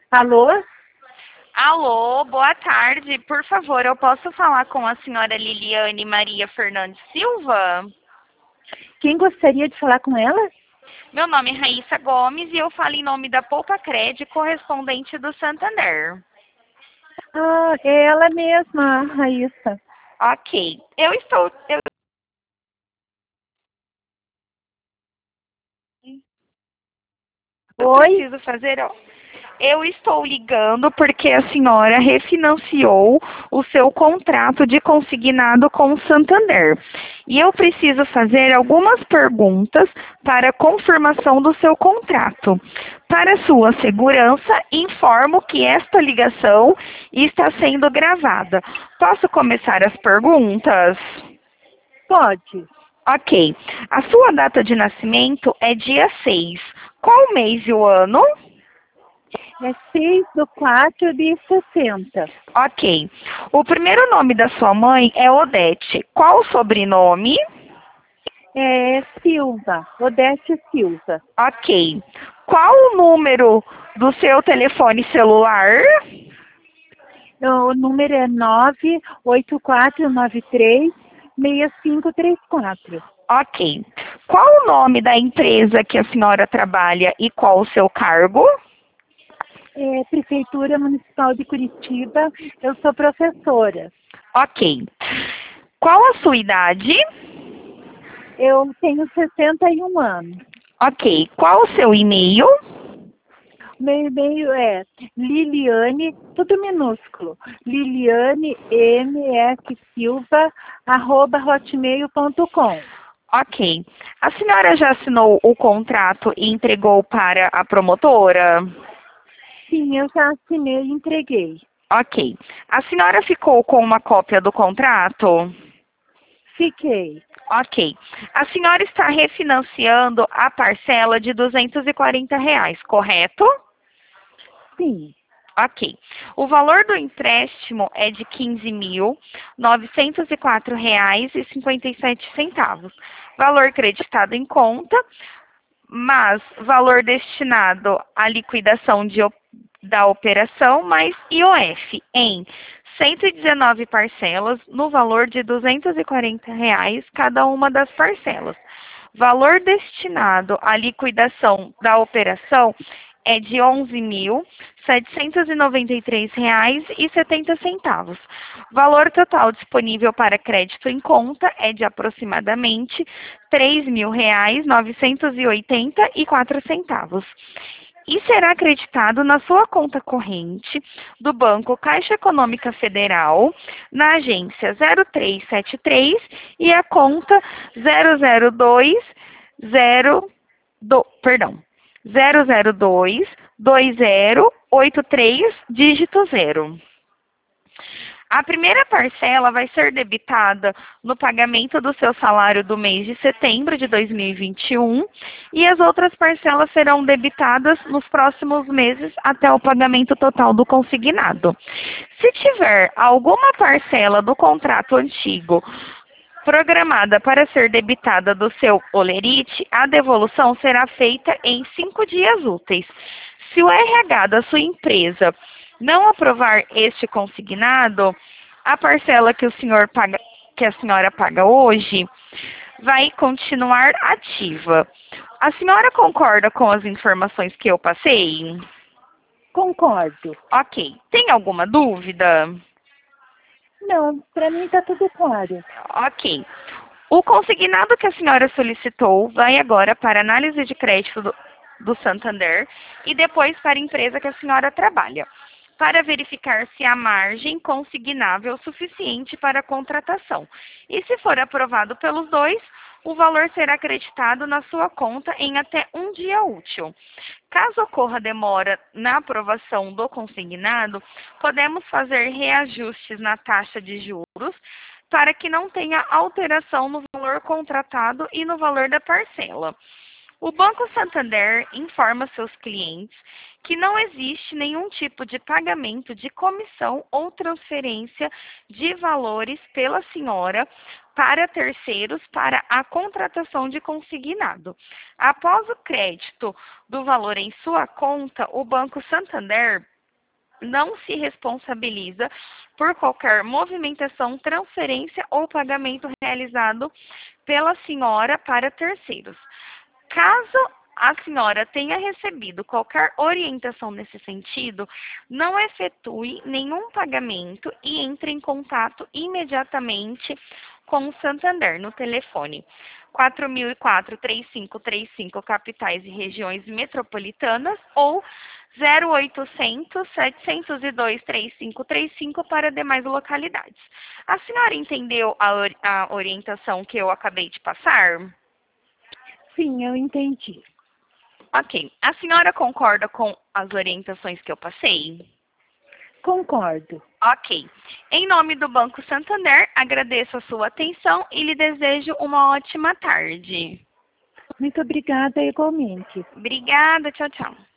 Alô? Alô, boa tarde. Por favor, eu posso falar com a senhora Liliane Maria Fernandes Silva? Quem gostaria de falar com ela? Meu nome é Raíssa Gomes e eu falo em nome da Poupa Cred, correspondente do Santander. Ah, é ela mesma, a Raíssa. Ok. Eu Oi? preciso fazer, ó. Eu estou ligando porque a senhora refinanciou o seu contrato de consignado com o Santander. E eu preciso fazer algumas perguntas para confirmação do seu contrato. Para sua segurança, informo que esta ligação está sendo gravada. Posso começar as perguntas? Pode. Ok. A sua data de nascimento é dia 6. Qual mês e o ano? É 6/4/60. Ok. O primeiro nome da sua mãe é Odete. Qual o sobrenome? É Silva, Odete Silva. Ok. Qual o número do seu telefone celular? O número é 98493-6534. Ok. Qual o nome da empresa que a senhora trabalha e qual o seu cargo? É Prefeitura Municipal de Curitiba, eu sou professora. Ok. Qual a sua idade? Eu tenho 61 anos. Ok. Qual o seu e-mail? Meu e-mail é Liliane, tudo minúsculo, Liliane MF Silva, @hotmail.com. Ok. A senhora já assinou o contrato e entregou para a promotora? Sim, eu já assinei e entreguei. Ok. A senhora ficou com uma cópia do contrato? Fiquei. Ok. A senhora está refinanciando a parcela de R$ 240, correto? Sim. Ok. O valor do empréstimo é de R$ 15.904,57. Valor creditado em conta, mas valor destinado à liquidação da operação mais IOF em 119 parcelas no valor de R$ 240 cada uma das parcelas. Valor destinado à liquidação da operação é de R$ 11.793,70. Valor total disponível para crédito em conta é de aproximadamente R$ 3.980,04. E será acreditado na sua conta corrente do Banco Caixa Econômica Federal, na agência 0373 e a conta 002 dígito 0. A primeira parcela vai ser debitada no pagamento do seu salário do mês de setembro de 2021 e as outras parcelas serão debitadas nos próximos meses até o pagamento total do consignado. Se tiver alguma parcela do contrato antigo programada para ser debitada do seu holerite, a devolução será feita em 5 dias úteis. Se o RH da sua empresa não aprovar este consignado, a parcela que o senhor paga, que a senhora paga hoje, vai continuar ativa. A senhora concorda com as informações que eu passei? Concordo. Ok. Tem alguma dúvida? Não, para mim está tudo claro. Ok. O consignado que a senhora solicitou vai agora para análise de crédito do Santander e depois para a empresa que a senhora trabalha, para verificar se há margem consignável suficiente para a contratação. E se for aprovado pelos dois, o valor será acreditado na sua conta em até um dia útil. Caso ocorra demora na aprovação do consignado, podemos fazer reajustes na taxa de juros para que não tenha alteração no valor contratado e no valor da parcela. O Banco Santander informa seus clientes que não existe nenhum tipo de pagamento de comissão ou transferência de valores pela senhora para terceiros para a contratação de consignado. Após o crédito do valor em sua conta, o Banco Santander não se responsabiliza por qualquer movimentação, transferência ou pagamento realizado pela senhora para terceiros. Caso a senhora tenha recebido qualquer orientação nesse sentido, não efetue nenhum pagamento e entre em contato imediatamente com o Santander no telefone 4004-3535 capitais e regiões metropolitanas ou 0800-702-3535 para demais localidades. A senhora entendeu a orientação que eu acabei de passar? Sim, eu entendi. Ok. A senhora concorda com as orientações que eu passei? Concordo. Ok. Em nome do Banco Santander, agradeço a sua atenção e lhe desejo uma ótima tarde. Muito obrigada igualmente. Obrigada. Tchau, tchau.